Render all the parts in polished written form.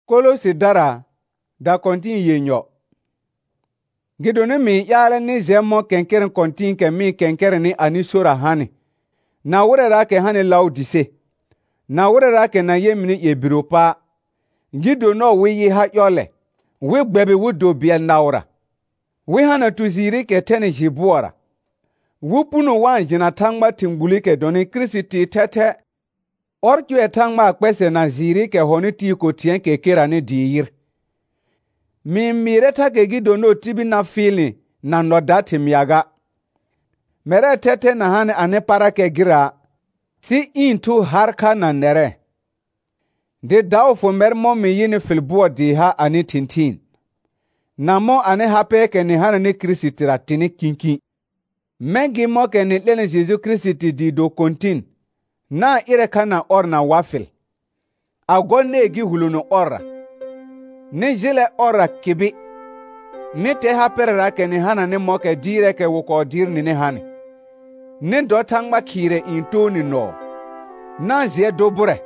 Kolosi dara da kontin yenyo. Gidoni mi yale ni zemo kenkeren kontin ke mi kenkeren ni anisora hani. Na wurera ke hani Laodise. Na wurera ke na yemini yebiropa. Gido no wiyi ha yole. Wi gbebi wudo biel naura. Wi hana tuziri ke teni jibuara. Wupunu wan jina tangma tingbuli ke doni Kristi tete. Orju tangma kwese na ziri ke honi ti ko tien ke kirani diyir. Mi mireta ke gido no tibi na fili na nodati miyaga. Mere tete na hani ane para ke gira. Si intu harka na nere. De daw fo mermo mi yini filbuwa di ha ani tintin. Na mo ane hape ke ni hana ni Kristi ratini kinkin. Mengi mo ke ni lene Jesu Kristi di do kontin. Na ire kana or na wafil. Agone gi hulunu ora. Ni jile ora kibi. Ni te hapere ke ni hana ni mo ke dire ke wuko dir ni hani. Ni do tangma kire into ni no. Na zie dobure.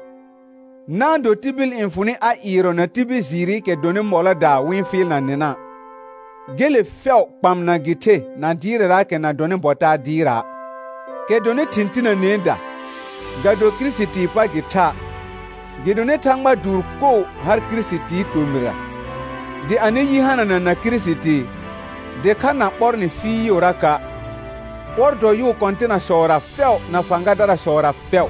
Na do tibil infuni a iro na tibi ziri ke doni mola da winfil na nina. Gele fel pam na gite na dire rake na doni bota dira. Ke doni tintina nenda. Gado Kristi pa gita. Gidoni tangma durko har Kristi tumira. De ane yi hana na Kristi. De kana porni fi yoraka. Ordo yu kontina shora fel na fangadara shora fel.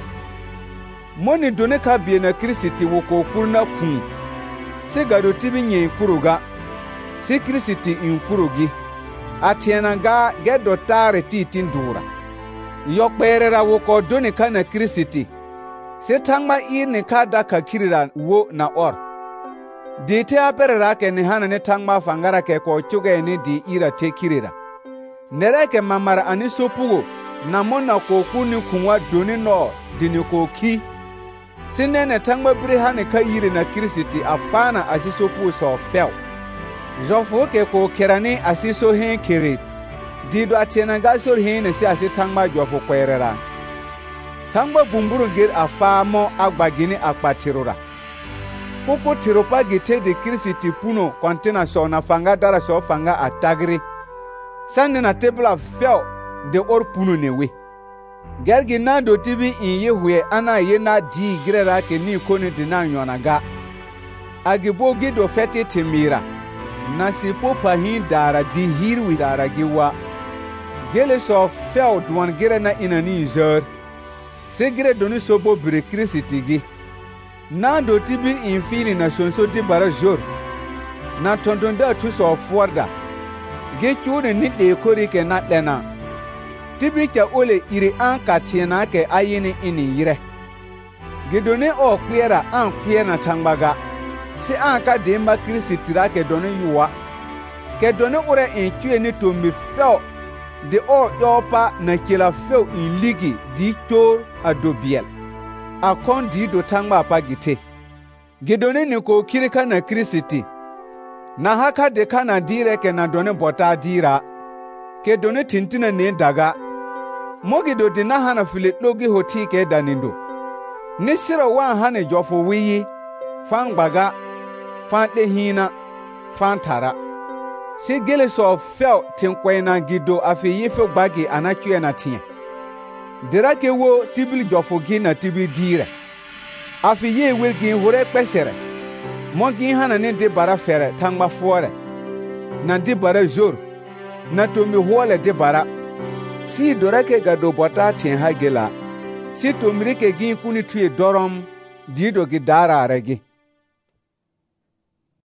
Moni doni ka biye na Kristi woko kurna kun. Si gado tibi nye kuruga. Si Kristi inkurugi. Atiena ga gedo tare titin dura. Yokberera woko doni ka na Kristi. Si tangma ni ka daka kirira wo na or. Dite aperera ke ni hana ni tangma fangara ke ko chuge ni di ira te kirira. Nereke mamara ani sopugo na mona ko kuni kunwa doni no dini ko ki. Sinene tangma biri hani ka yiri na Kristi afana asiso pu so fel. Jofo ke ko kerani asiso hen kiri. Dido atiena ga sor hen si asi tangma jofo kwerera. Tangma bumburu gir afamo agbagini akpatirura. Poko tiropa gite de Kristi puno kontena so na fanga dara so fanga atagri. Sande na tebla fel de or puno newe. Gergi na do tibi inye hwe ana ye na di girera ke ni koni dina nyonaga. Agibo gido feti timira. Na sipo pahin dara di hirwi dara giwa. Gele so fel duwan gire na inani zör. Se gire doni sobo bire Kristi gi. Na do tibi infili na sonso di bara jor. Na tondonda tu so fuarda. Ge chude ni le kori ke na lena. Tibi ke ole iri an ka tiena ke ayini ini yire. Gidoni o kwiera an kwiera tangbaga. Si an ka demba Kristi tira ke doni yuwa. Ke doni ure in kwe ni to mi fel. De o yopa na kila fel in ligi di chor adobiel. Akon di do tangba pa gite. Gidoni ni ko kirika na Kristi. Na haka de kana dire ke na doni bota dira. Ke doni tintina ne daga. Mogido di na hana filit logi hoti ke danindo. Nishira wan hane jofo wiyi. Fan baga. Fan lehina. Fan tara. Si gele so fel tinkwena gido afi yife bagi anachue na tiye. Dira ke wo tibil jofo gi na tibi dire. Afi ye wilgi hure kwesere. Mogi hana ne de bara fere tangma fuore. Na de bara zor. Na tomi huole de bara. Si dorake gado bota tien hagela. Si tomrike gi kuni tuye dorom. Dido gi dara regi.